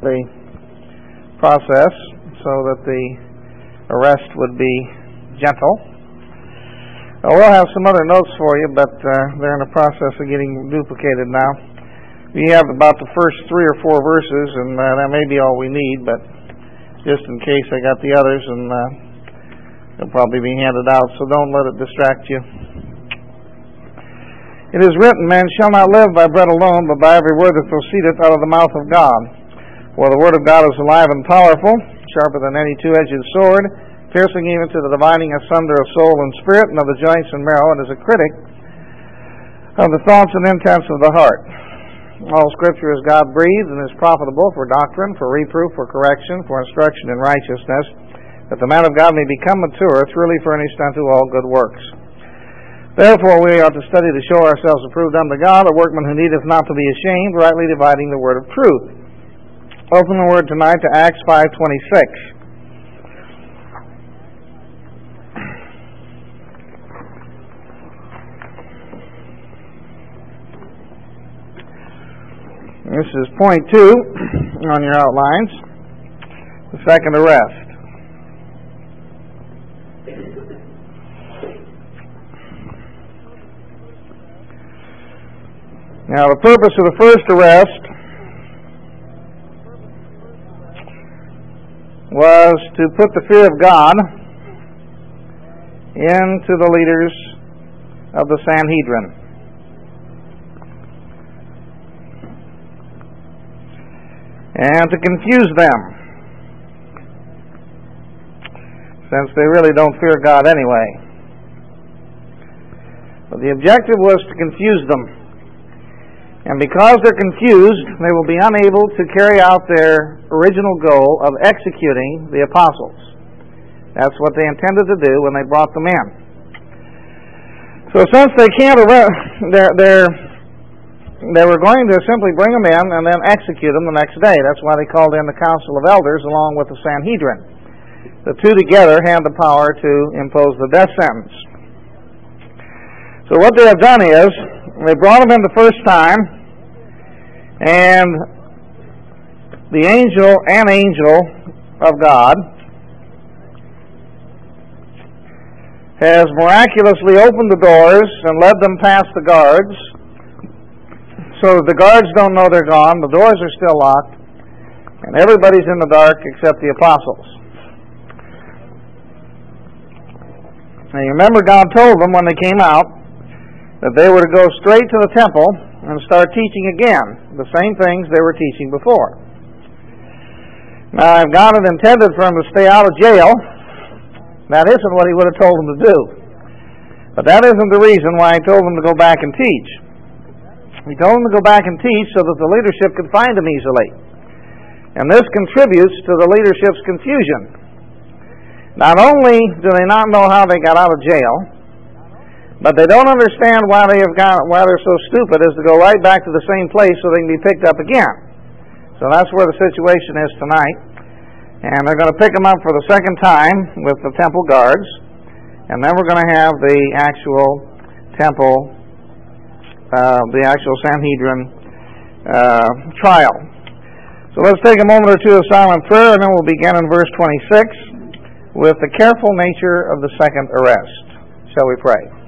the process so that the arrest would be gentle. We'll have some other notes for you, but they're in the process of getting duplicated now. We have about the first 3 or 4 verses, and that may be all we need, but just in case I got the others, and they'll probably be handed out, so don't let it distract you. It is written, man shall not live by bread alone, but by every word that proceedeth out of the mouth of God. For the word of God is alive and powerful, sharper than any two-edged sword, piercing even to the dividing asunder of soul and spirit, and of the joints and marrow, and is a critic of the thoughts and intents of the heart. All Scripture is God-breathed and is profitable for doctrine, for reproof, for correction, for instruction in righteousness, that the man of God may become mature, truly furnished unto all good works. Therefore we ought to study to show ourselves approved unto God, a workman who needeth not to be ashamed, rightly dividing the word of truth. Open the word tonight to Acts 5:26. This is point 2 on your outlines, the second arrest. Now, the purpose of the first arrest was to put the fear of God into the leaders of the Sanhedrin. And to confuse them, since they really don't fear God anyway. But the objective was to confuse them. And because they're confused, they will be unable to carry out their original goal of executing the apostles. That's what they intended to do when they brought them in. So since they can't they were going to simply bring them in and then execute them the next day. That's why they called in the Council of Elders along with the Sanhedrin. The two together had the power to impose the death sentence. So what they have done is, they brought them in the first time, and the angel of God has miraculously opened the doors and led them past the guards, so the guards don't know they're gone, the doors are still locked, and everybody's in the dark except the apostles. Now you remember God told them when they came out that they were to go straight to the temple and start teaching again the same things they were teaching before. Now, if God had intended for them to stay out of jail, that isn't what He would have told them to do. But that isn't the reason why He told them to go back and teach. He told them to go back and teach so that the leadership could find them easily. And this contributes to the leadership's confusion. Not only do they not know how they got out of jail, but they don't understand why they're so stupid as to go right back to the same place so they can be picked up again. So that's where the situation is tonight. And they're going to pick them up for the second time with the temple guards. And then we're going to have the actual temple, the actual Sanhedrin trial. So let's take a moment or two of silent prayer, and then we'll begin in verse 26 with the careful nature of the second arrest. Shall we pray?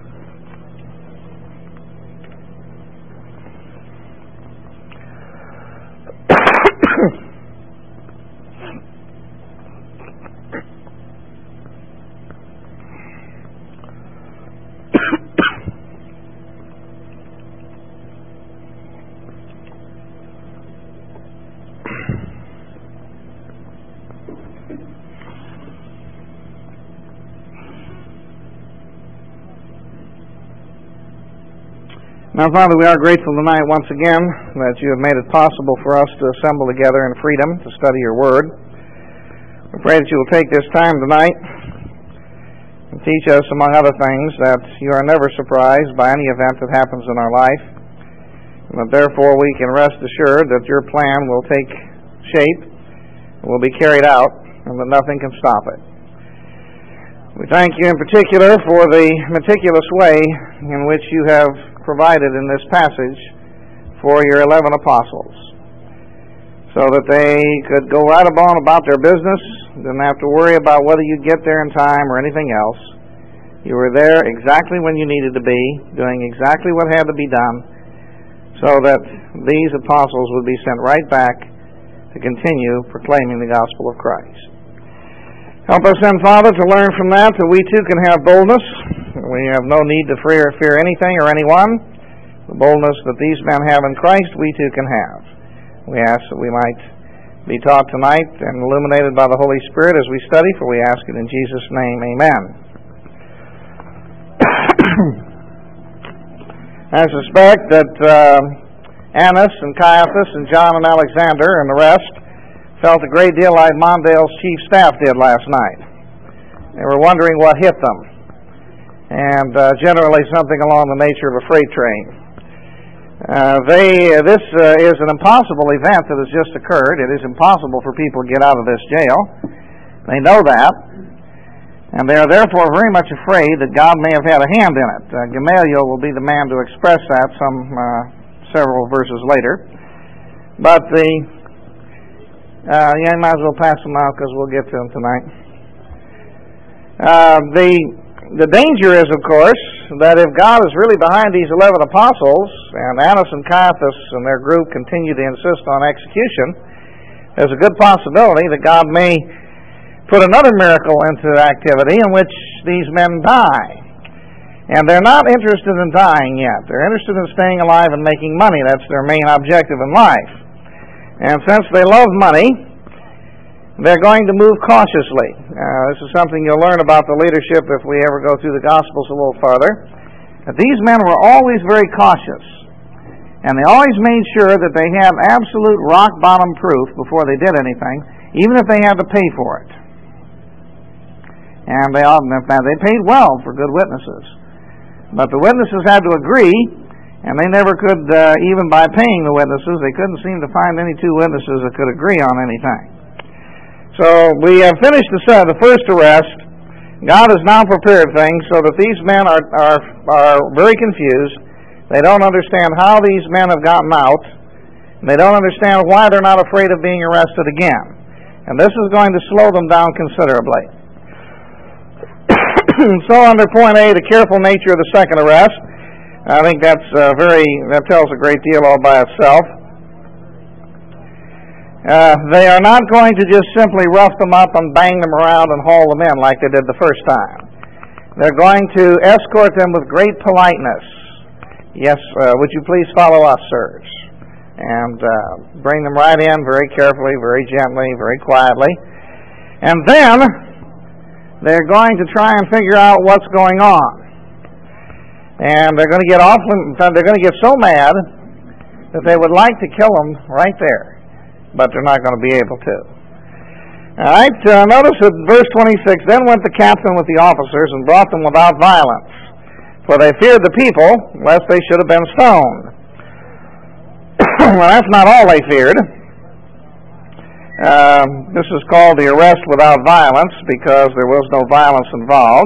Now, Father, we are grateful tonight once again that you have made it possible for us to assemble together in freedom to study your word. We pray that you will take this time tonight and teach us, among other things, that you are never surprised by any event that happens in our life, and that therefore we can rest assured that your plan will take shape, will be carried out, and that nothing can stop it. We thank you in particular for the meticulous way in which you have provided in this passage for your 11 apostles. so that they could go right on about their business, didn't have to worry about whether you'd get there in time or anything else. You were there exactly when you needed to be, doing exactly what had to be done, so that these apostles would be sent right back to continue proclaiming the gospel of Christ. Help us then, Father, to learn from that we too can have boldness. We have no need to fear anything or anyone. The boldness that these men have in Christ, we too can have. We ask that we might be taught tonight and illuminated by the Holy Spirit as we study, for we ask it in Jesus' name. Amen. I suspect that Annas and Caiaphas and John and Alexander and the rest felt a great deal like Mondale's chief staff did last night. They were wondering what hit them, and generally something along the nature of a freight train. This is an impossible event that has just occurred. It is impossible for people to get out of this jail. They know that, and they are therefore very much afraid that God may have had a hand in it. Gamaliel will be the man to express that several verses later. But you might as well pass them out because we'll get to them tonight. The danger is, of course, that if God is really behind these 11 apostles, and Annas and Caiaphas and their group continue to insist on execution, there's a good possibility that God may put another miracle into activity in which these men die. And they're not interested in dying yet. They're interested in staying alive and making money. That's their main objective in life. And since they love money, they're going to move cautiously. This is something you'll learn about the leadership if we ever go through the Gospels a little farther. That these men were always very cautious. And they always made sure that they had absolute rock-bottom proof before they did anything, even if they had to pay for it. And they paid well for good witnesses. But the witnesses had to agree, and they never could, even by paying the witnesses, they couldn't seem to find any two witnesses that could agree on anything. So we have finished the first arrest. God has now prepared things so that these men are very confused. They don't understand how these men have gotten out. They don't understand why they're not afraid of being arrested again. And this is going to slow them down considerably. So under point A, the careful nature of the second arrest, I think that tells a great deal all by itself. They are not going to just simply rough them up and bang them around and haul them in like they did the first time. They're going to escort them with great politeness. Yes, would you please follow us, sirs? And bring them right in very carefully, very gently, very quietly. And then they're going to try and figure out what's going on. And they're going to get so mad that they would like to kill them right there. But they're not going to be able to. All right, notice that verse 26, then went the captain with the officers and brought them without violence, for they feared the people, lest they should have been stoned. Well, that's not all they feared. This is called the arrest without violence because there was no violence involved,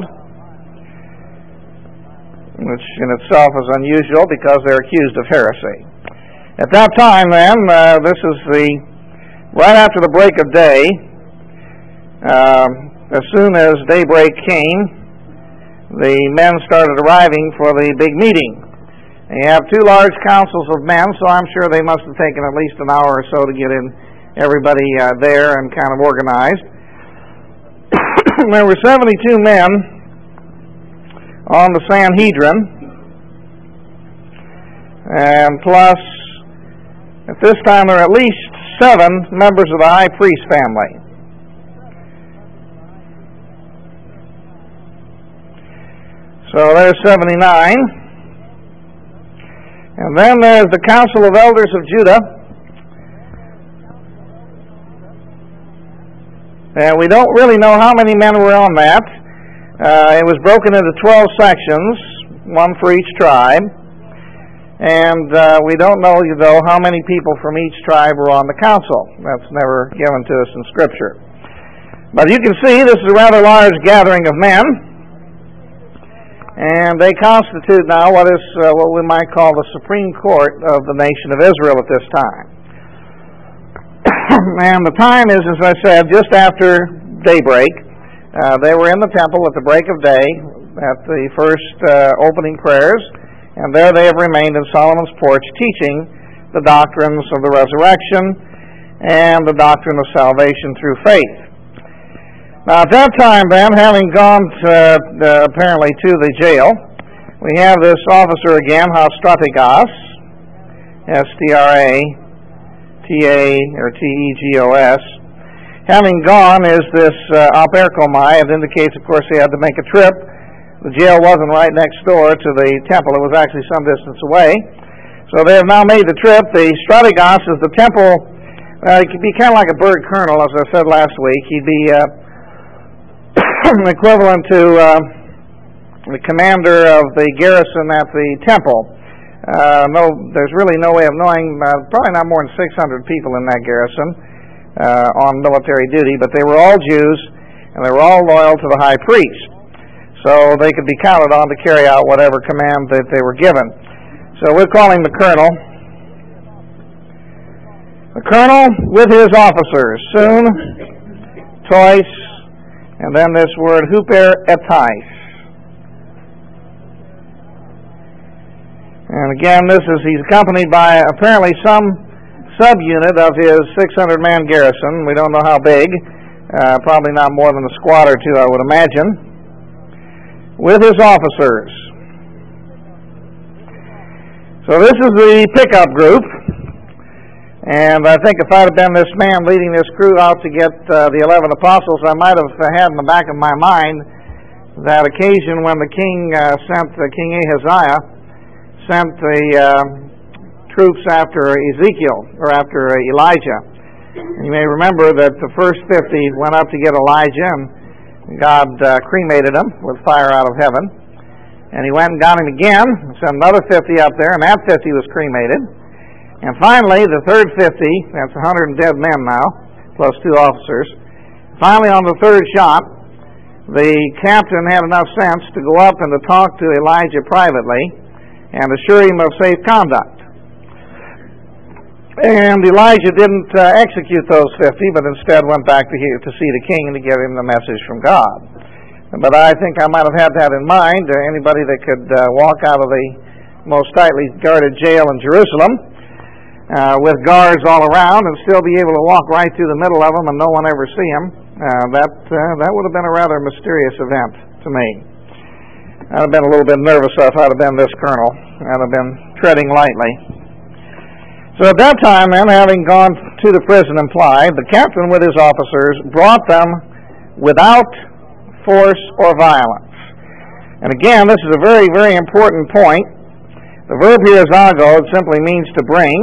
which in itself is unusual because they're accused of heresy. At that time, then, this is right after the break of day. As soon as daybreak came, the men started arriving for the big meeting. You have two large councils of men, so I'm sure they must have taken at least an hour or so to get everybody there and kind of organized. There were 72 men on the Sanhedrin, and plus, at this time, there are at least 7 members of the high priest family. So there's 79. And then there's the Council of Elders of Judah. And we don't really know how many men were on that. It was broken into 12 sections, one for each tribe. And we don't know, though, how many people from each tribe were on the council. That's never given to us in Scripture. But you can see this is a rather large gathering of men. And they constitute now what we might call the Supreme Court of the nation of Israel at this time. And the time is, as I said, just after daybreak. They were in the temple at the break of day at the first opening prayers, and there they have remained in Solomon's porch teaching the doctrines of the resurrection and the doctrine of salvation through faith. Now at that time then, having gone apparently to the jail, we have this officer again, Strategos, S-T-R-A-T-A-T-E-G-O-S. Having gone is this aperkomai. It indicates, of course, he had to make a trip. The jail wasn't right next door to the temple. It was actually some distance away. So they have now made the trip. The Strategos is the temple. He could be kind of like a bird colonel, as I said last week. He'd be equivalent to the commander of the garrison at the temple. There's really no way of knowing. Probably not more than 600 people in that garrison on military duty, but they were all Jews, and they were all loyal to the high priest. So they could be counted on to carry out whatever command that they were given. So we'll call him the colonel. The colonel with his officers, soon, tois, and then this word huper etais. And again, he's accompanied by apparently some subunit of his 600-man garrison. We don't know how big. Probably not more than a squad or two, I would imagine. With his officers. So this is the pickup group. And I think if I'd have been this man leading this crew out to get the 11 apostles, I might have had in the back of my mind that occasion when the king King Ahaziah sent the troops after Ezekiel, or after Elijah. You may remember that the first 50 went up to get Elijah, and God cremated him with fire out of heaven. And he went and got him again, sent another 50 up there, and that 50 was cremated. And finally, the third 50, that's 100 dead men now, plus 2 officers. Finally, on the third shot, the captain had enough sense to go up and to talk to Elijah privately and assure him of safe conduct. And Elijah didn't execute those 50, but instead went back to see the king and to give him the message from God. But I think I might have had that in mind. Anybody that could walk out of the most tightly guarded jail in Jerusalem with guards all around and still be able to walk right through the middle of them and no one ever see him, that would have been a rather mysterious event to me. I'd have been a little bit nervous if I'd have been this colonel. I'd have been treading lightly. So at that time, then, having gone to the prison and plied, the captain with his officers brought them without force or violence. And again, this is a very, very important point. The verb here is ago. It simply means to bring.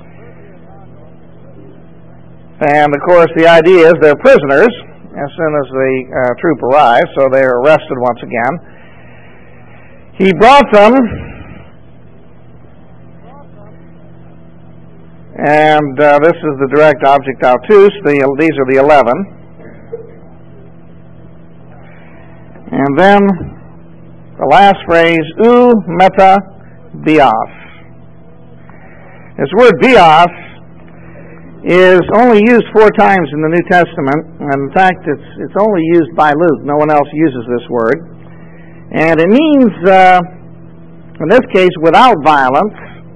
And, of course, the idea is they're prisoners as soon as the troop arrives, so they are arrested once again. He brought them, and this is the direct object autus. These are the 11. And then the last phrase, ou meta bios. This word bios is only used 4 times in the New Testament, and in fact it's only used by Luke. No one else uses this word. And it means, in this case, without violence,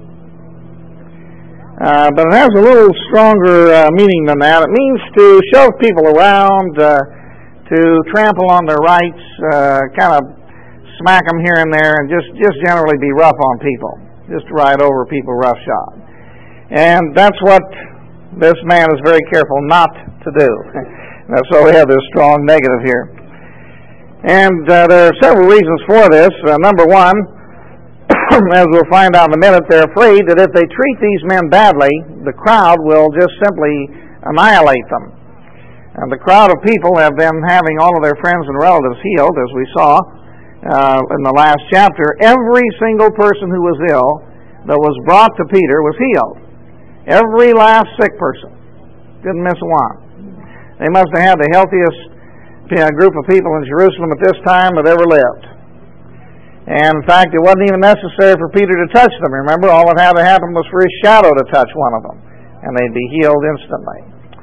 but it has a little stronger meaning than that. It means to shove people around, to trample on their rights, kind of smack them here and there, and just generally be rough on people, just to ride over people roughshod. And that's what this man is very careful not to do. That's why we have this strong negative here. And there are several reasons for this. Number one, as we'll find out in a minute, they're afraid that if they treat these men badly, the crowd will just simply annihilate them. And the crowd of people have been having all of their friends and relatives healed, as we saw in the last chapter. Every single person who was ill that was brought to Peter was healed. Every last sick person. Didn't miss one. They must have had the healthiest group of people in Jerusalem at this time that ever lived. And in fact, it wasn't even necessary for Peter to touch them. Remember, all that had to happen was for his shadow to touch one of them, and they'd be healed instantly.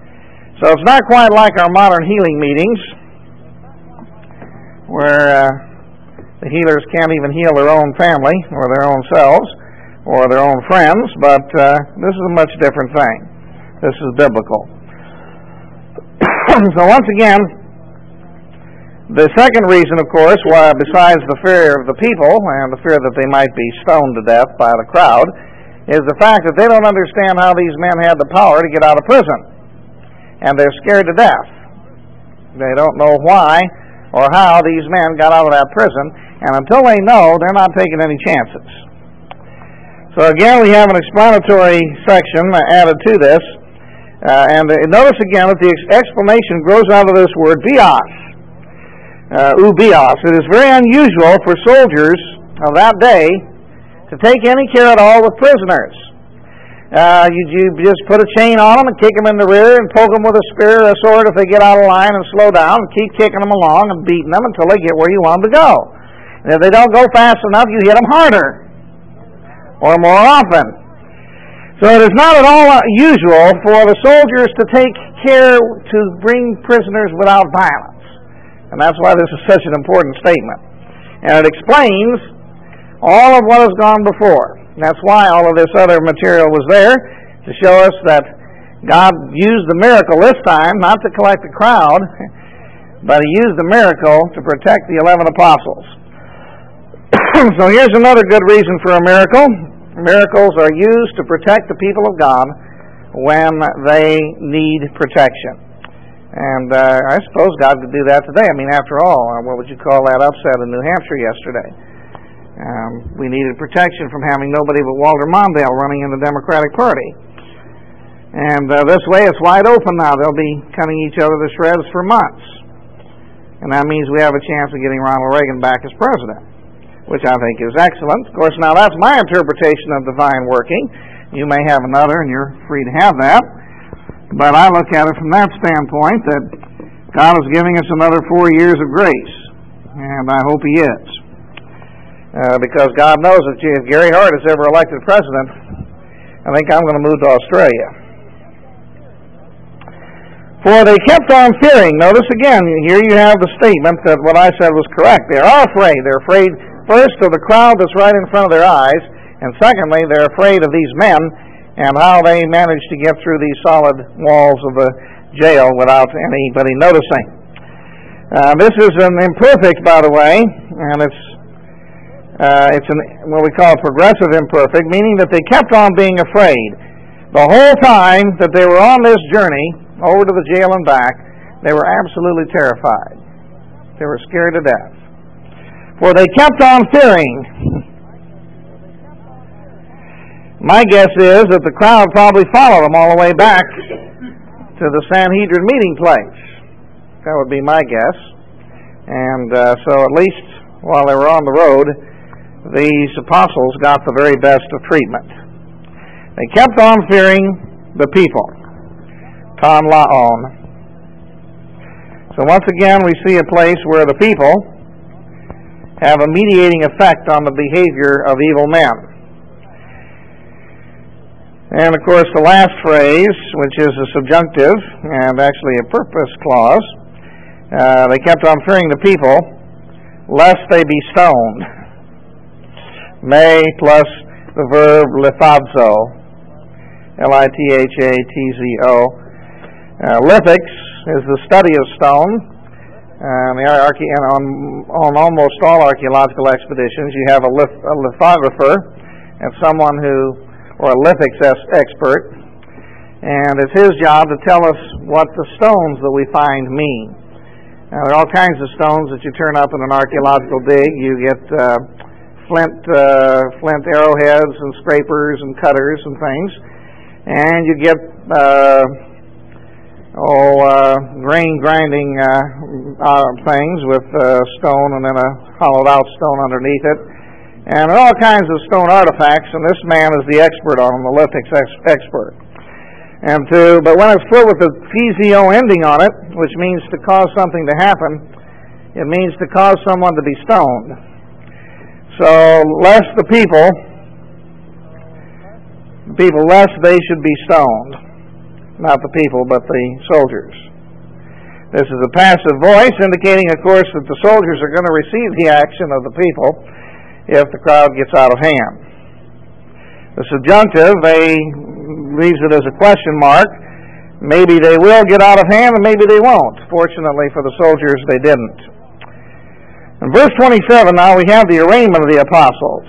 So it's not quite like our modern healing meetings, where the healers can't even heal their own family or their own selves or their own friends, but this is a much different thing. This is biblical. So once again, the second reason, of course, why, besides the fear of the people and the fear that they might be stoned to death by the crowd, is the fact that they don't understand how these men had the power to get out of prison. And they're scared to death. They don't know why or how these men got out of that prison, and until they know, they're not taking any chances. So again, we have an explanatory section added to this, and notice again that the explanation grows out of this word bios, ubios. It is very unusual for soldiers of that day to take any care at all with prisoners. You just put a chain on them and kick them in the rear and poke them with a spear or a sword if they get out of line and slow down, and keep kicking them along and beating them until they get where you want them to go. And if they don't go fast enough, you hit them harder or more often. So it is not at all usual for the soldiers to take care to bring prisoners without violence. And that's why this is such an important statement. And it explains all of what has gone before. That's why all of this other material was there, to show us that God used the miracle this time, not to collect the crowd, but He used the miracle to protect the 11 apostles. So here's another good reason for a miracle. Miracles are used to protect the people of God when they need protection. And I suppose God could do that today. I mean, after all, what would you call that upset in New Hampshire yesterday? We needed protection from having nobody but Walter Mondale running in the Democratic Party. And this way it's wide open now. They'll be cutting each other to shreds for months. And that means we have a chance of getting Ronald Reagan back as president, which I think is excellent. Of course, now that's my interpretation of divine working. You may have another, and you're free to have that. But I look at it from that standpoint, that God is giving us another 4 years of grace. And I hope He is. Because God knows that if Gary Hart is ever elected president, I think I'm going to move to Australia. For they kept on fearing. Notice again, here you have the statement that what I said was correct. They are afraid. They're afraid first of the crowd that's right in front of their eyes, and secondly, they're afraid of these men and how they managed to get through these solid walls of the jail without anybody noticing. This is an imperfect, by the way, and it's what we call progressive imperfect, meaning that they kept on being afraid. The whole time that they were on this journey over to the jail and back, they were absolutely terrified. They were scared to death. For they kept on fearing. My guess is that the crowd probably followed them all the way back to the Sanhedrin meeting place. That would be my guess. And so at least while they were on the road, these apostles got the very best of treatment. They kept on fearing the people. Ton laon. So once again, we see a place where the people have a mediating effect on the behavior of evil men. And of course, the last phrase, which is a subjunctive and actually a purpose clause, they kept on fearing the people, lest they be stoned. May plus the verb lithazo, Lithatzo. Lithics is the study of stone. On almost all archaeological expeditions, you have a lithographer and someone or a lithics expert, and it's his job to tell us what the stones that we find mean. Now, there are all kinds of stones that you turn up in an archaeological dig. You get flint arrowheads and scrapers and cutters and things, and you get grain grinding things with stone and then a hollowed out stone underneath it, and there are all kinds of stone artifacts, and this man is the expert on them, the lithics expert. But when it's put with the physio ending on it, which means to cause something to happen, it means to cause someone to be stoned. So, lest the people, lest they should be stoned. not the people, but the soldiers. This is a passive voice, indicating, of course, that the soldiers are going to receive the action of the people if the crowd gets out of hand. The subjunctive, leaves it as a question mark. Maybe they will get out of hand, and maybe they won't. Fortunately for the soldiers, they didn't. In verse 27, now we have the arraignment of the apostles.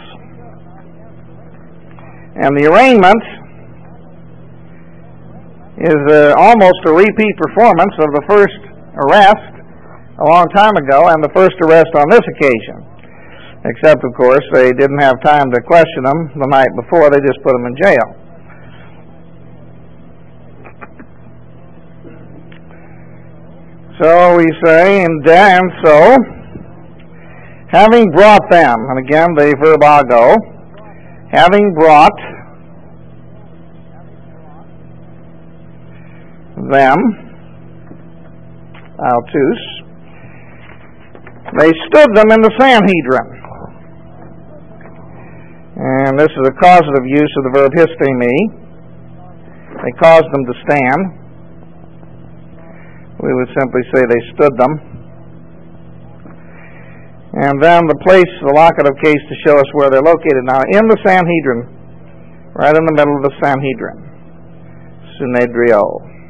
And the arraignment is almost a repeat performance of the first arrest a long time ago and the first arrest on this occasion. Except, of course, they didn't have time to question them the night before. They just put them in jail. So we say, and so, having brought them, and again the verb ago, having brought them, autos, they stood them in the Sanhedrin. And this is a causative use of the verb histemi. They caused them to stand. We would simply say they stood them. And then the place, the locative case to show us where they're located now, in the Sanhedrin, right in the middle of the Sanhedrin, Synedrio.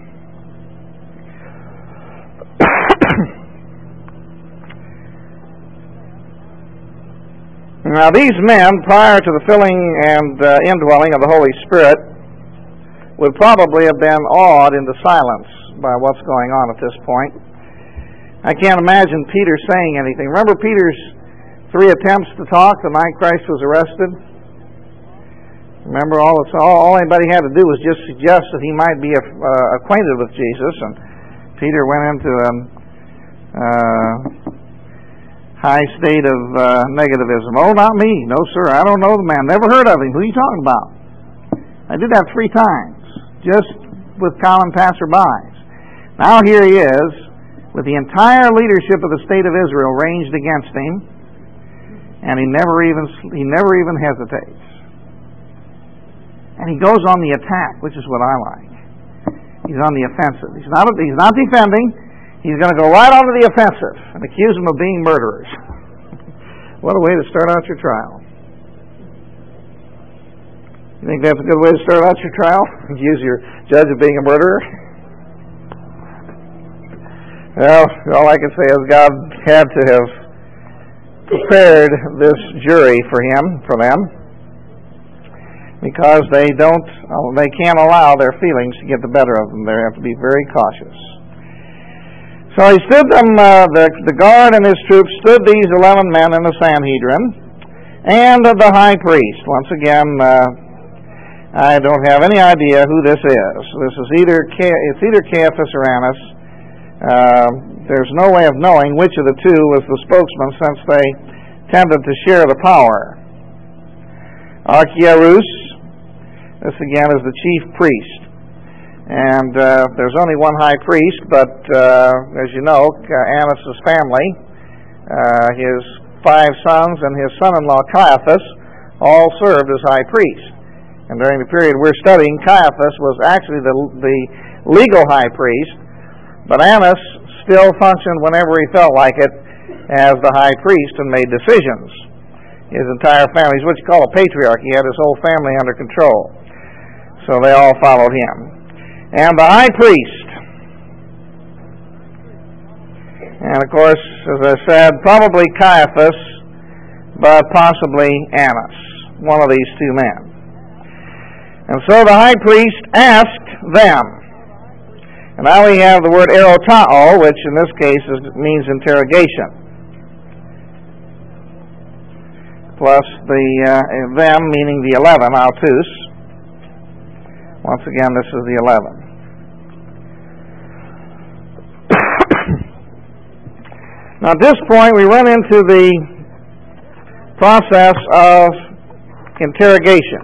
Now these men, prior to the filling and indwelling of the Holy Spirit, would probably have been awed into silence by what's going on at this point. I can't imagine Peter saying anything. Remember Peter's 3 attempts to talk the night Christ was arrested? Remember, all anybody had to do was just suggest that he might be acquainted with Jesus, and Peter went into a high state of negativism. Oh, not me. No, sir, I don't know the man. Never heard of him. Who are you talking about? I did that 3 times, just with common passerbys. Now here he is, with the entire leadership of the state of Israel ranged against him, and he never even hesitates. And he goes on the attack, which is what I like. He's on the offensive. He's not defending. He's going to go right onto the offensive and accuse them of being murderers. What a way to start out your trial. You think that's a good way to start out your trial? Accuse your judge of being a murderer? Well, all I can say is God had to have prepared this jury for them, because they can't allow their feelings to get the better of them. They have to be very cautious. So he stood them, the guard and his troops stood these 11 men in the Sanhedrin, and the high priest. Once again, I don't have any idea who this is. This is either Caiaphas or Annas. There's no way of knowing which of the two was the spokesman, since they tended to share the power. Archiarus, this again is the chief priest. And there's only one high priest, but as you know, Annas' family, his 5 sons and his son-in-law Caiaphas, all served as high priest. And during the period we're studying, Caiaphas was actually the legal high priest, but Annas still functioned whenever he felt like it as the high priest and made decisions. His entire family is what you call a patriarch. He had his whole family under control. So they all followed him. And the high priest, and of course, as I said, probably Caiaphas, but possibly Annas, one of these 2 men. And so the high priest asked them. And now we have the word erotao, which in this case means interrogation, plus the them meaning the 11, autos. Once again, this is the 11. Now, at this point, we run into the process of interrogation.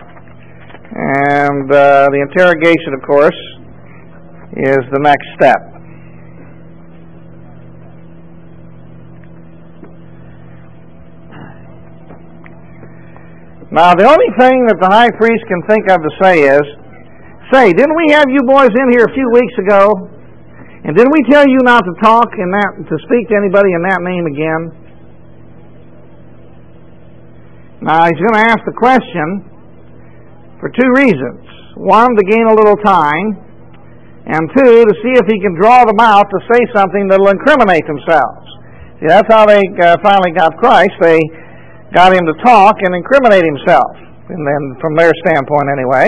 And the interrogation, of course, is the next step. Now, the only thing that the high priest can think of to say is, Say, didn't we have you boys in here a few weeks ago? And didn't we tell you not to talk in that, to speak to anybody in that name again? Now, he's going to ask the question for two reasons. One, to gain a little time, and two, to see if he can draw them out to say something that will incriminate themselves. See, that's how they finally got Christ. They got him to talk and incriminate himself, and then from their standpoint anyway.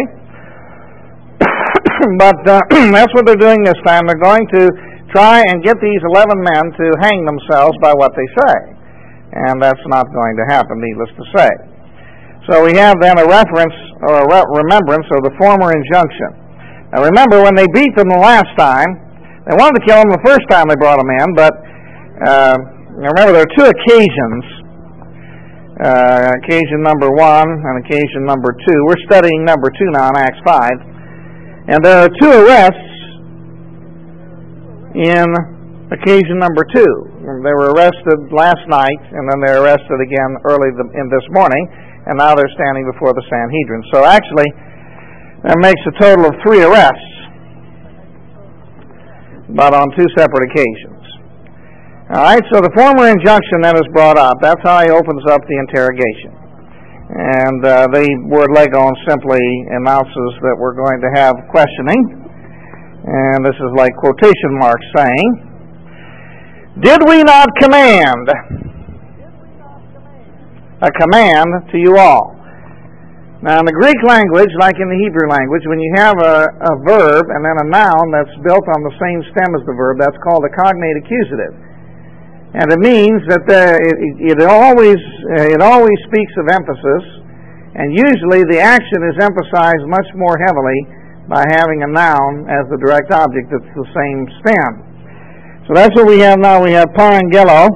But that's what they're doing this time. They're going to try and get these 11 men to hang themselves by what they say. And that's not going to happen, needless to say. So we have then a reference or a remembrance of the former injunction. Now remember, when they beat them the last time, they wanted to kill them the first time they brought them in, but remember there are two occasions. Occasion number 1 and occasion number 2. We're studying number 2 now in Acts 5. And there are two arrests in occasion number 2. They were arrested last night, and then they're arrested again early in this morning, and now they're standing before the Sanhedrin. So actually, that makes a total of 3 arrests, but on 2 separate occasions. All right, so the former injunction then is brought up. That's how he opens up the interrogation. And the word legon simply announces that we're going to have questioning. And this is like quotation marks saying, "Did we not command a command to you all?" Now in the Greek language, like in the Hebrew language, when you have a verb and then a noun that's built on the same stem as the verb, that's called a cognate accusative. And it means that it always speaks of emphasis, and usually the action is emphasized much more heavily by having a noun as the direct object that's the same stem. So that's what we have now. We have parangelo,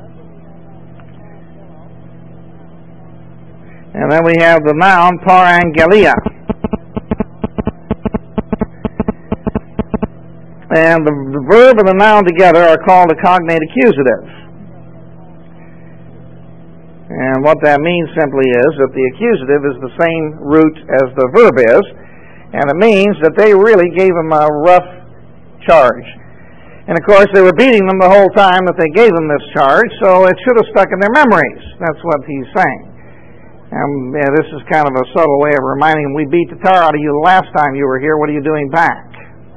and then we have the noun parangelia. And the verb and the noun together are called a cognate accusative. And what that means simply is that the accusative is the same root as the verb is, and it means that they really gave him a rough charge. And of course they were beating them the whole time that they gave them this charge, so it should have stuck in their memories. That's what he's saying. This is kind of a subtle way of reminding them, we beat the tar out of you the last time you were here, what are you doing back?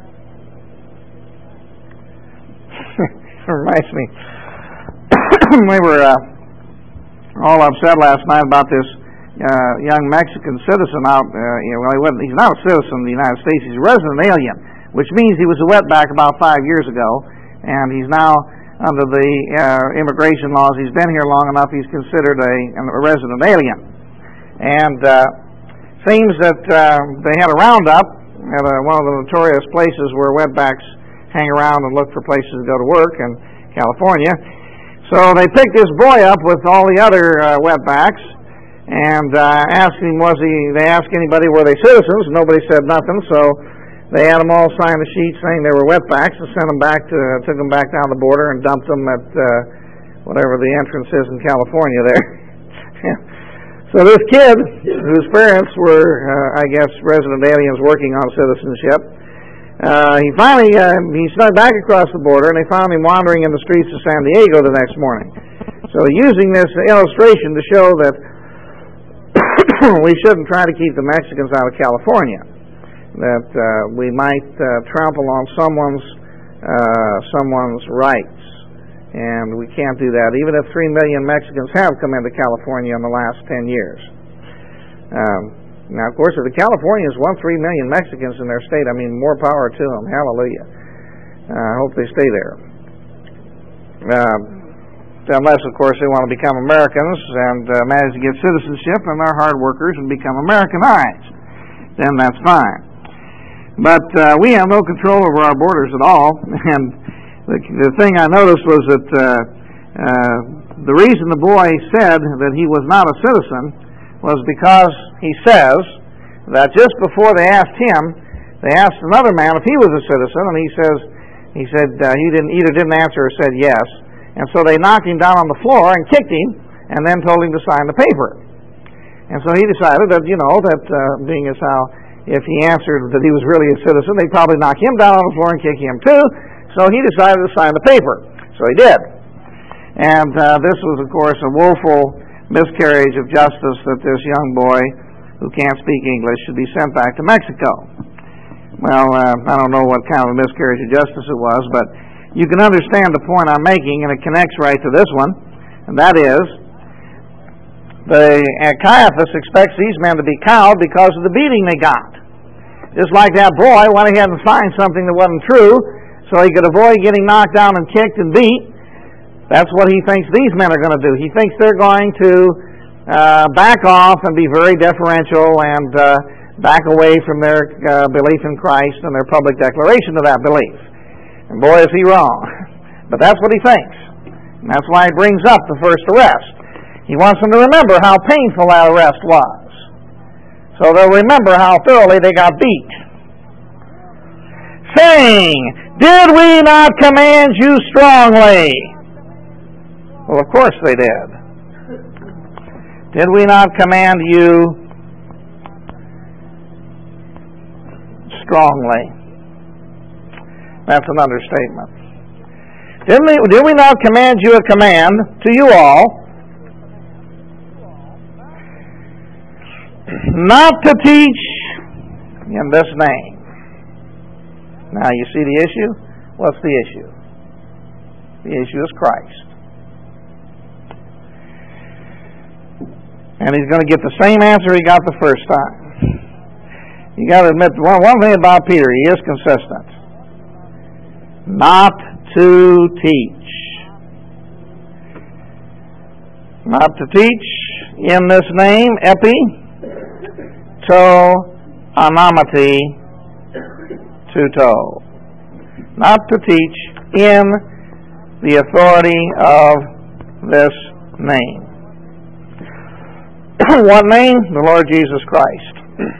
Reminds me, we were all upset last night about this young Mexican citizen out. He's not a citizen of the United States; he's a resident alien, which means he was a wetback about 5 years ago, and he's now under the immigration laws. He's been here long enough; he's considered a resident alien. And seems that they had a roundup at one of the notorious places where wetbacks hang around and look for places to go to work in California. So they picked this boy up with all the other wetbacks and asked him, they asked anybody, were they citizens? Nobody said nothing, so they had them all sign the sheet saying they were wetbacks and sent them back took them back down the border and dumped them at whatever the entrance is in California there. So this kid, whose parents were, I guess, resident aliens working on citizenship, he snuck back across the border, and they found him wandering in the streets of San Diego the next morning. So using this illustration to show that we shouldn't try to keep the Mexicans out of California, that we might trample on someone's rights, and we can't do that, even if 3 million Mexicans have come into California in the last 10 years. Now, of course, if the Californians want 3 million Mexicans in their state, I mean, more power to them. Hallelujah. I hope they stay there. Unless, of course, they want to become Americans and manage to get citizenship and they're hard workers and become Americanized. Then that's fine. But we have no control over our borders at all. And the thing I noticed was that the reason the boy said that he was not a citizen was because he says that just before they asked him, they asked another man if he was a citizen, and he said he either didn't answer or said yes, and so they knocked him down on the floor and kicked him, and then told him to sign the paper. And so he decided that, being as how if he answered that he was really a citizen, they'd probably knock him down on the floor and kick him too. So he decided to sign the paper. So he did. And this was, of course, a woeful miscarriage of justice that this young boy who can't speak English should be sent back to Mexico. Well, I don't know what kind of a miscarriage of justice it was, but you can understand the point I'm making, and it connects right to this one, and that is, Caiaphas expects these men to be cowed because of the beating they got. Just like that boy went ahead and signed something that wasn't true so he could avoid getting knocked down and kicked and beat. That's what he thinks these men are going to do. He thinks they're going to back off and be very deferential and back away from their belief in Christ and their public declaration of that belief. And boy, is he wrong. But that's what he thinks. And that's why he brings up the first arrest. He wants them to remember how painful that arrest was. So they'll remember how thoroughly they got beat. Saying, "Did we not command you strongly?" Well, of course they did. Did we not command you strongly? That's an understatement. Did we not command you a command to you all not to teach in this name? Now you see the issue? What's the issue? The issue is Christ. And he's going to get the same answer he got the first time. You got to admit one thing about Peter, he is consistent. Not to teach. Not to teach in this name, epi, to anamati, tuto. Not to teach in the authority of this name. What name? The Lord Jesus Christ.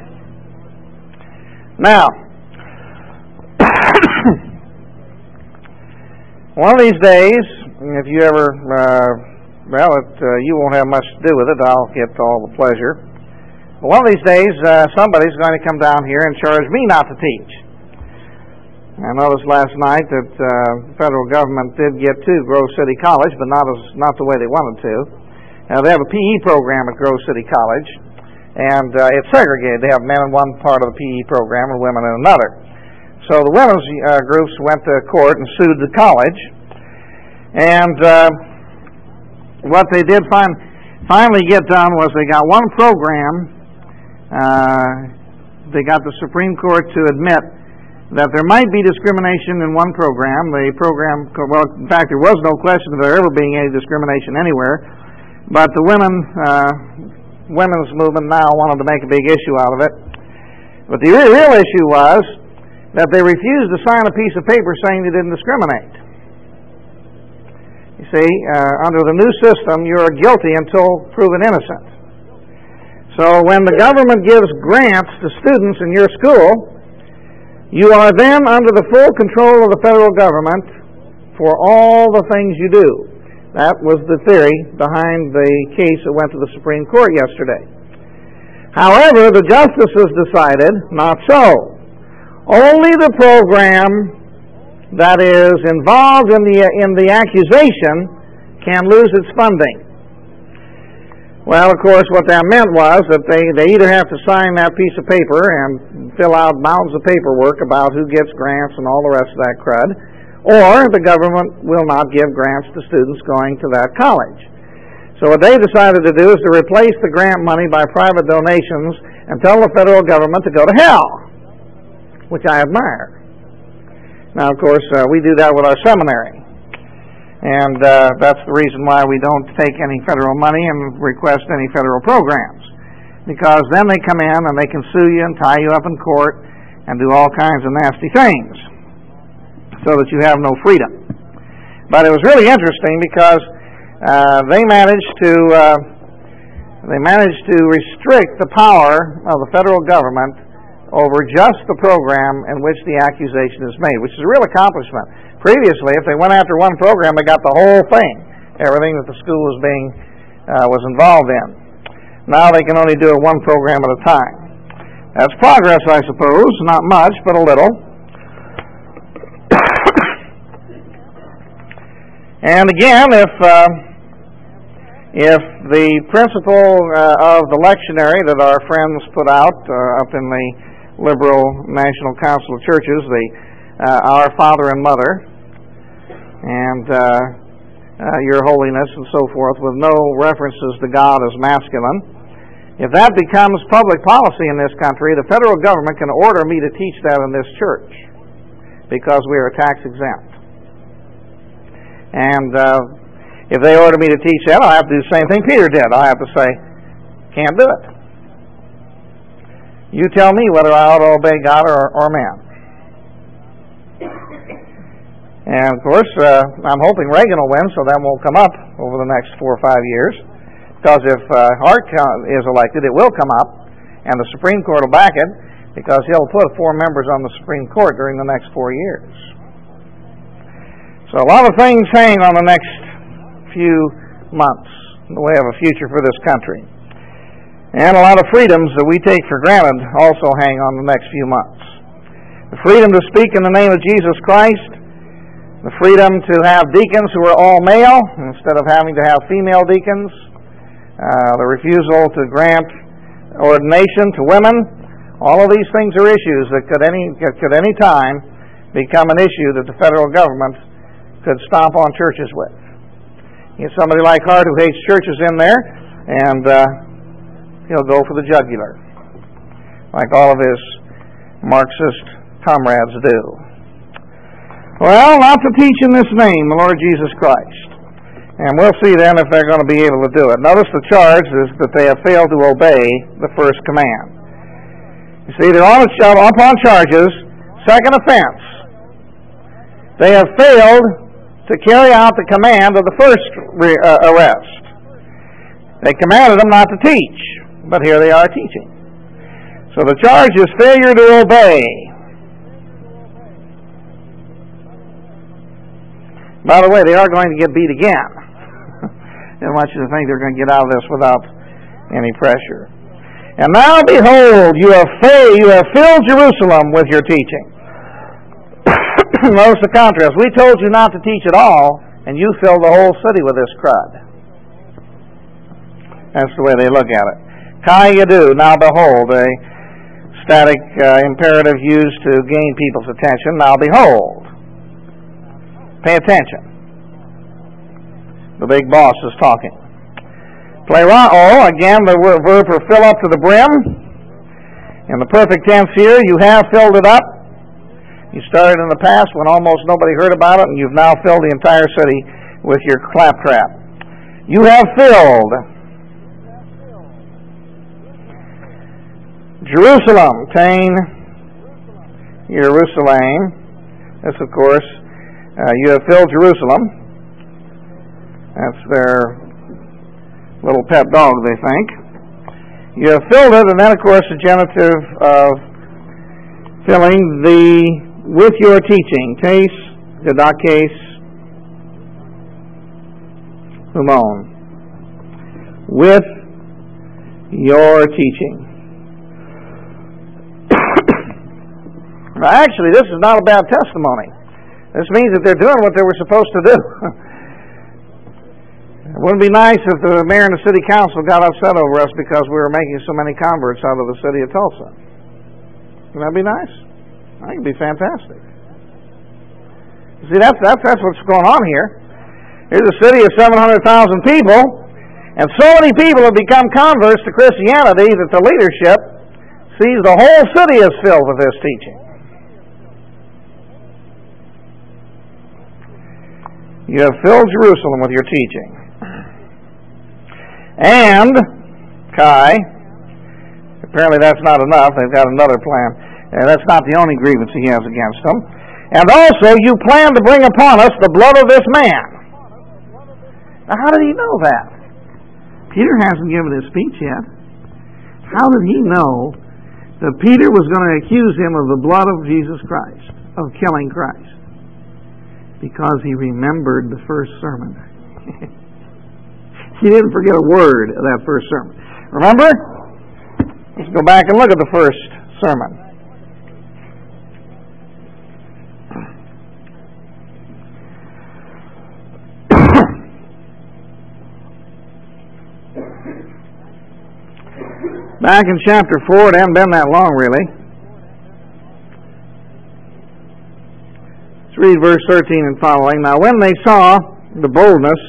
Now, one of these days, if you ever, you won't have much to do with it. I'll get all the pleasure. But one of these days, somebody's going to come down here and charge me not to teach. I noticed last night that the federal government did get to Grove City College, but not the way they wanted to. They have a PE program at Grove City College, and it's segregated. They have men in one part of the PE program and women in another. So the women's groups went to court and sued the college, and what they did finally get done was they got one program. They got the Supreme Court to admit that there might be discrimination in one program. The program, well, in fact, there was no question of there ever being any discrimination anywhere. But the women's movement now wanted to make a big issue out of it. But the real issue was that they refused to sign a piece of paper saying they didn't discriminate. You see, under the new system, you're guilty until proven innocent. So when the government gives grants to students in your school, you are then under the full control of the federal government for all the things you do. That was the theory behind the case that went to the Supreme Court yesterday. However, the justices decided not so. Only the program that is involved in the accusation can lose its funding. Well, of course, what that meant was that they either have to sign that piece of paper and fill out mountains of paperwork about who gets grants and all the rest of that crud, or the government will not give grants to students going to that college. So what they decided to do is to replace the grant money by private donations and tell the federal government to go to hell, which I admire. Now, of course, we do that with our seminary. And that's the reason why we don't take any federal money and request any federal programs. Because then they come in and they can sue you and tie you up in court and do all kinds of nasty things, so that you have no freedom. But it was really interesting because they managed to restrict the power of the federal government over just the program in which the accusation is made, which is a real accomplishment. Previously, if they went after one program, they got the whole thing, everything that the school was involved in. Now they can only do it one program at a time. That's progress, I suppose. Not much, but a little. And again, if the principle of the lectionary that our friends put out up in the Liberal National Council of Churches, the Our Father and Mother, and Your Holiness, and so forth, with no references to God as masculine, if that becomes public policy in this country, the federal government can order me to teach that in this church because we are tax exempt. And if they order me to teach that, I'll have to do the same thing Peter did. I'll have to say, can't do it. You tell me whether I ought to obey God or man. And of course, I'm hoping Reagan will win, so that won't come up over the next 4 or 5 years. Because if Hart is elected, it will come up, and the Supreme Court will back it, because he'll put 4 members on the Supreme Court during the next 4 years. So a lot of things hang on the next few months in the way of a future for this country. And a lot of freedoms that we take for granted also hang on the next few months. The freedom to speak in the name of Jesus Christ, the freedom to have deacons who are all male instead of having to have female deacons, the refusal to grant ordination to women. All of these things are issues that could any time become an issue that the federal government could stomp on churches with. You get somebody like Hart who hates churches in there, and he'll go for the jugular, like all of his Marxist comrades do. Well, not to teach in this name, the Lord Jesus Christ. And we'll see then if they're going to be able to do it. Notice the charge is that they have failed to obey the first command. You see, they're upon charges. Second offense. They have failed to carry out the command of the first arrest. They commanded them not to teach, but here they are teaching. So the charge is failure to obey. By the way, they are going to get beat again. I don't want you to think they're going to get out of this without any pressure. And now, behold, you have filled Jerusalem with your teaching. Notice the contrast. We told you not to teach at all, and you filled the whole city with this crud. That's the way they look at it. Kai yadu, now behold, a static imperative used to gain people's attention. Now behold. Pay attention. The big boss is talking. Plerao, again, the verb for fill up to the brim. In the perfect tense here, you have filled it up. You started in the past when almost nobody heard about it, and you've now filled the entire city with your claptrap. You have filled Jerusalem, Tain, Jerusalem. This, of course, you have filled Jerusalem. That's their little pet dog, they think. You have filled it, and then, of course, the genitive of filling with your teaching. Tes, gedakes, humon. With your teaching. Now, actually, this is not a bad testimony. This means that they're doing what they were supposed to do. It wouldn't be nice if the mayor and the city council got upset over us because we were making so many converts out of the city of Tulsa. Wouldn't that be nice? I think it'd be fantastic. See, that's what's going on here. Here's a city of 700,000 people, and so many people have become converts to Christianity that the leadership sees the whole city as filled with this teaching. You have filled Jerusalem with your teaching. And, Kai, apparently that's not enough. They've got another plan. That's not the only grievance he has against them. And also, you plan to bring upon us the blood of this man. Now, how did he know that? Peter hasn't given his speech yet. How did he know that Peter was going to accuse him of the blood of Jesus Christ, of killing Christ? Because he remembered the first sermon. He didn't forget a word of that first sermon. Remember? Let's go back and look at the first sermon. Back in chapter 4, it hadn't been that long, really. Let's read verse 13 and following. Now, when they saw the boldness,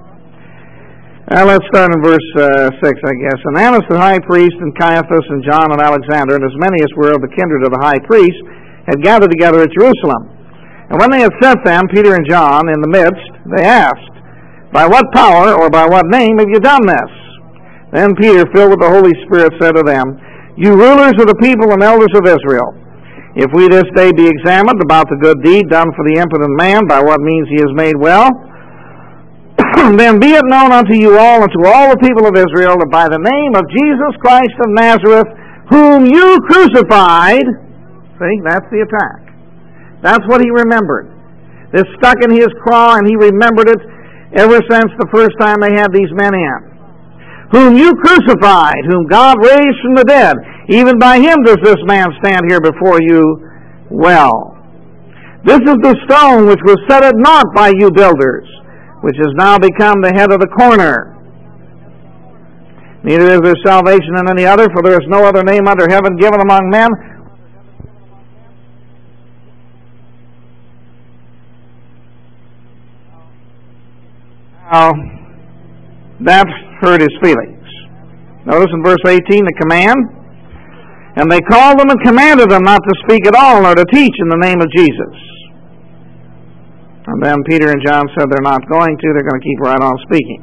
let's start in verse 6, I guess. And Annas the high priest, and Caiaphas, and John, and Alexander, and as many as were of the kindred of the high priest, had gathered together at Jerusalem. And when they had set them, Peter and John, in the midst, they asked, By what power or by what name have you done this? Then Peter, filled with the Holy Spirit, said to them, You rulers of the people and elders of Israel, if we this day be examined about the good deed done for the impotent man, by what means he is made well, then be it known unto you all and to all the people of Israel that by the name of Jesus Christ of Nazareth, whom you crucified, see, that's the attack. That's what he remembered. This stuck in his craw, and he remembered it ever since the first time they had these men in. Whom you crucified, whom God raised from the dead, even by him does this man stand here before you well. This is the stone which was set at naught by you builders, which has now become the head of the corner. Neither is there salvation in any other, for there is no other name under heaven given among men. Now, that hurt his feelings. Notice in verse 18 the command. And they called them and commanded them not to speak at all or to teach in the name of Jesus. And then Peter and John said they're not going to. They're going to keep right on speaking.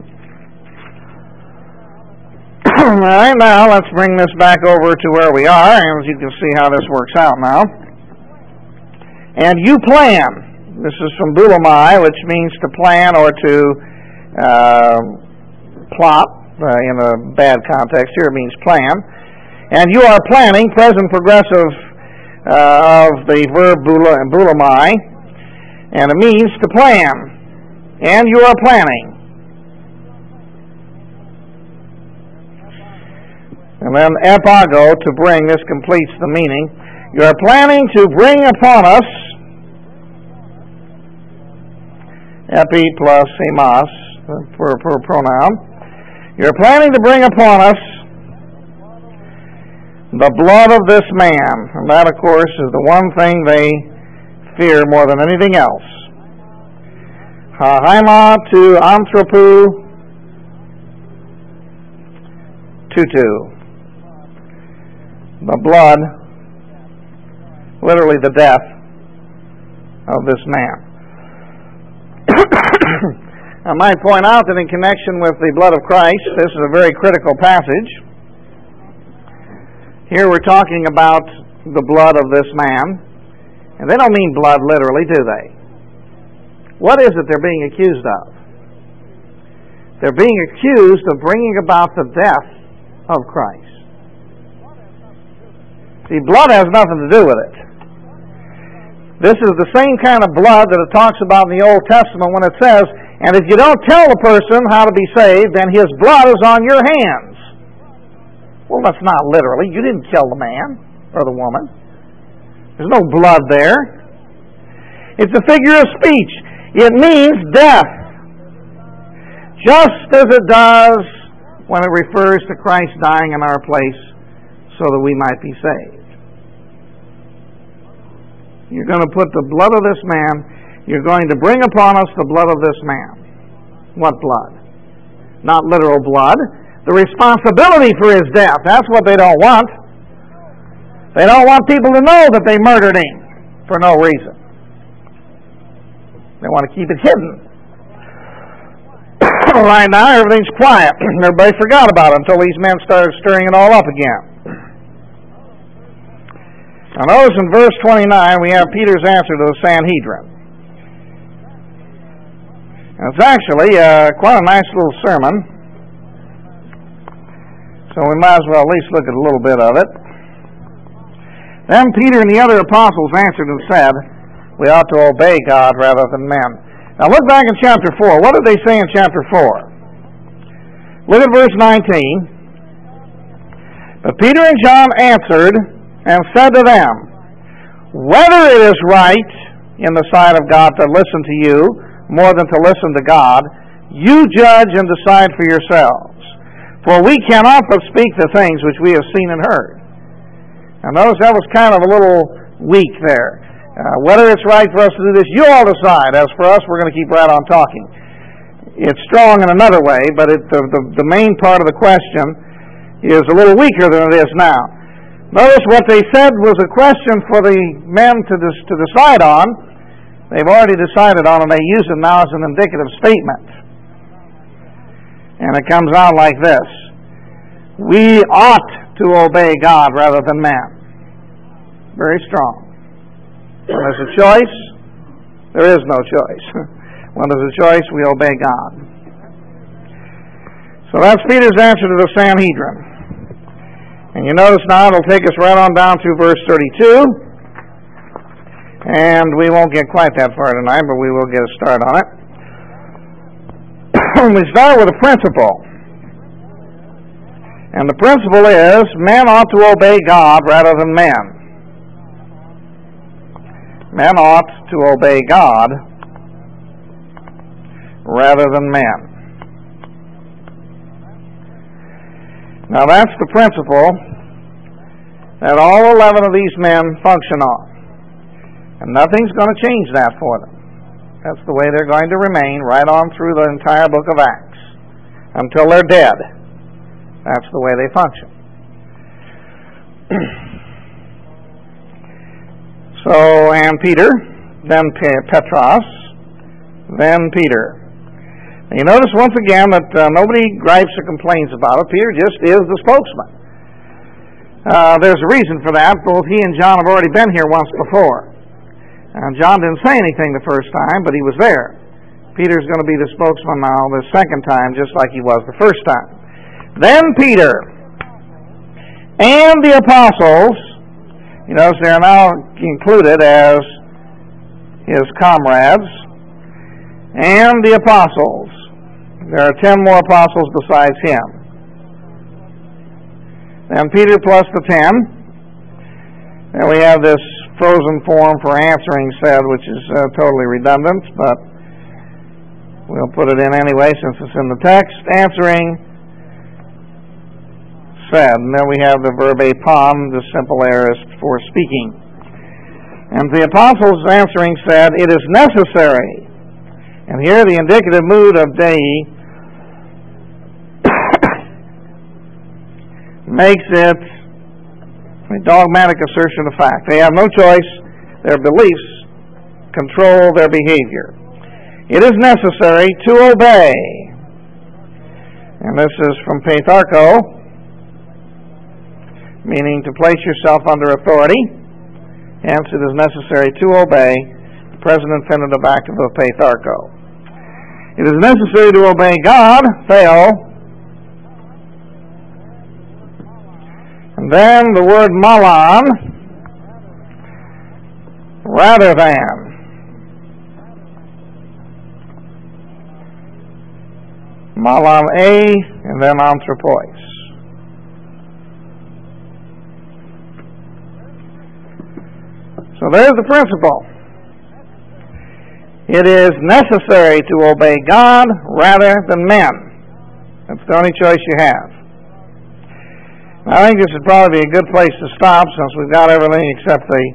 All right, now let's bring this back over to where we are. And as you can see how this works out now. And you plan. This is from bulamai, which means to plan or to plot, in a bad context here it means plan, and you are planning, present progressive of the verb bulamai, and it means to plan, and you are planning. And then epago, to bring, this completes the meaning. You are planning to bring upon us, epi plus emas, for pronoun. You're planning to bring upon us the blood of this man. And that, of course, is the one thing they fear more than anything else. Haima to anthropu tutu. The blood, literally the death of this man. I might point out that in connection with the blood of Christ, this is a very critical passage. Here we're talking about the blood of this man, and they don't mean blood literally, do they? What is it they're being accused of? They're being accused of bringing about the death of Christ. See, blood has nothing to do with it. This is the same kind of blood that it talks about in the Old Testament when it says, and if you don't tell the person how to be saved, then his blood is on your hands. Well, that's not literally. You didn't kill the man or the woman. There's no blood there. It's a figure of speech. It means death. Just as it does when it refers to Christ dying in our place so that we might be saved. You're going to put the blood of this man, you're going to bring upon us the blood of this man. What blood? Not literal blood. The responsibility for his death. That's what they don't want. They don't want people to know that they murdered him for no reason. They want to keep it hidden. Right now, everything's quiet. Everybody forgot about it until these men started stirring it all up again. Now notice in verse 29 we have Peter's answer to the Sanhedrin. And it's actually quite a nice little sermon, so we might as well at least look at a little bit of it. Then Peter and the other apostles answered and said, we ought to obey God rather than men. Now look back in chapter 4. What did they say in chapter 4? Look at verse 19. But Peter and John answered and said to them, whether it is right in the sight of God to listen to you more than to listen to God, you judge and decide for yourselves. For we cannot but speak the things which we have seen and heard. Now notice that was kind of a little weak there. Whether it's right for us to do this, you all decide. As for us, we're going to keep right on talking. It's strong in another way, but the main part of the question is a little weaker than it is now. Notice what they said was a question for the men to decide on. They've already decided on, and they use it now as an indicative statement. And it comes out like this. We ought to obey God rather than man. Very strong. When there's a choice, there is no choice. When there's a choice, we obey God. So that's Peter's answer to the Sanhedrin. And you notice now it'll take us right on down to verse 32. And we won't get quite that far tonight, but we will get a start on it. We start with a principle. And the principle is, men ought to obey God rather than men. Men ought to obey God rather than men. Now that's the principle that all 11 of these men function on. And nothing's going to change that for them. That's the way they're going to remain right on through the entire book of Acts. Until they're dead. That's the way they function. So, and Peter, then Petros, then Peter. And you notice once again that nobody gripes or complains about it. Peter just is the spokesman. There's a reason for that. Both he and John have already been here once before. John didn't say anything the first time, but he was there. Peter's going to be the spokesman now the second time, just like he was the first time. Then Peter and the apostles, you notice they are now included as his comrades, and the apostles. There are 10 more apostles besides him. Then Peter plus the 10. And we have this frozen form for answering said, which is totally redundant, but we'll put it in anyway since it's in the text. Answering said. And then we have the verb apon, the simple aorist for speaking. And the apostles answering said, it is necessary. And here the indicative mood of Dei makes it a dogmatic assertion of fact. They have no choice. Their beliefs control their behavior. It is necessary to obey. And this is from Patharko, meaning to place yourself under authority. Hence, it is necessary to obey the present infinitive active of Patharko. It is necessary to obey God, Theo. And then the word malan, rather than. Malan A, and then anthropos. So there's the principle. It is necessary to obey God rather than men. That's the only choice you have. I think this would probably be a good place to stop since we've got everything except the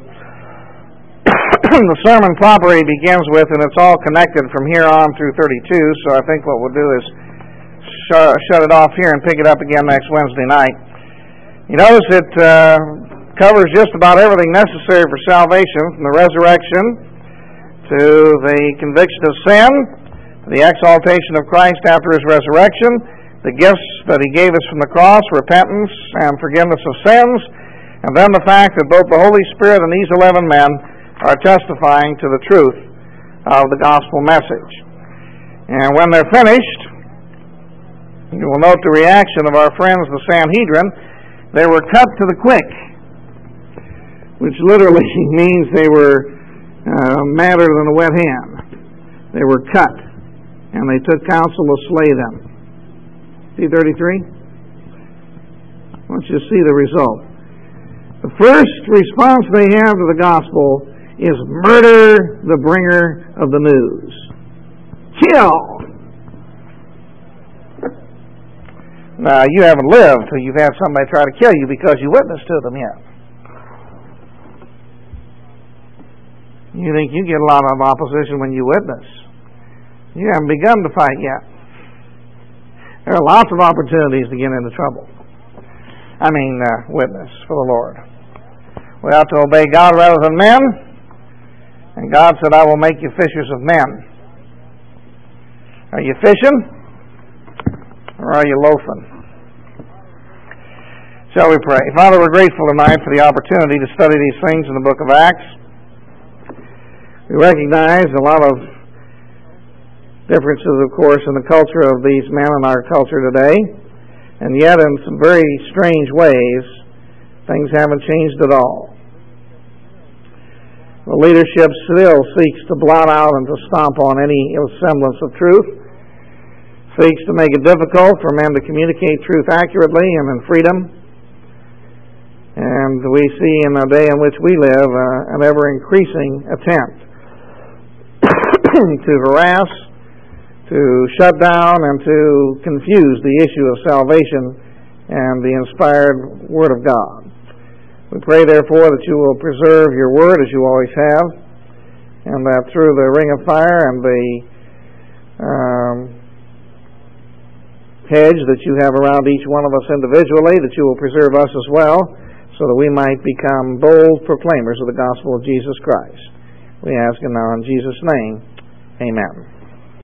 sermon proper he begins with, and it's all connected from here on through 32, so I think what we'll do is shut it off here and pick it up again next Wednesday night. You notice it covers just about everything necessary for salvation, from the resurrection to the conviction of sin, the exaltation of Christ after his resurrection, the gifts that he gave us from the cross, repentance and forgiveness of sins, and then the fact that both the Holy Spirit and these 11 men are testifying to the truth of the gospel message. And when they're finished, you will note the reaction of our friends, the Sanhedrin. They were cut to the quick, which literally means they were madder than a wet hen. They were cut, and they took counsel to slay them. See 33? I want you to see the result. The first response they have to the gospel is murder the bringer of the news. Kill! Now, you haven't lived till you've had somebody try to kill you because you witnessed to them yet. You think you get a lot of opposition when you witness. You haven't begun to fight yet. There are lots of opportunities to get into trouble. Witness for the Lord. We ought to obey God rather than men. And God said, I will make you fishers of men. Are you fishing? Or are you loafing? Shall we pray? Father, we're grateful tonight for the opportunity to study these things in the book of Acts. We recognize a lot of differences, of course, in the culture of these men and our culture today. And yet, in some very strange ways, things haven't changed at all. The leadership still seeks to blot out and to stomp on any semblance of truth, seeks to make it difficult for men to communicate truth accurately and in freedom. And we see in the day in which we live an ever-increasing attempt to harass, to shut down, and to confuse the issue of salvation and the inspired Word of God. We pray, therefore, that you will preserve your Word as you always have, and that through the ring of fire and the hedge that you have around each one of us individually, that you will preserve us as well, so that we might become bold proclaimers of the gospel of Jesus Christ. We ask it now in Jesus' name. Amen.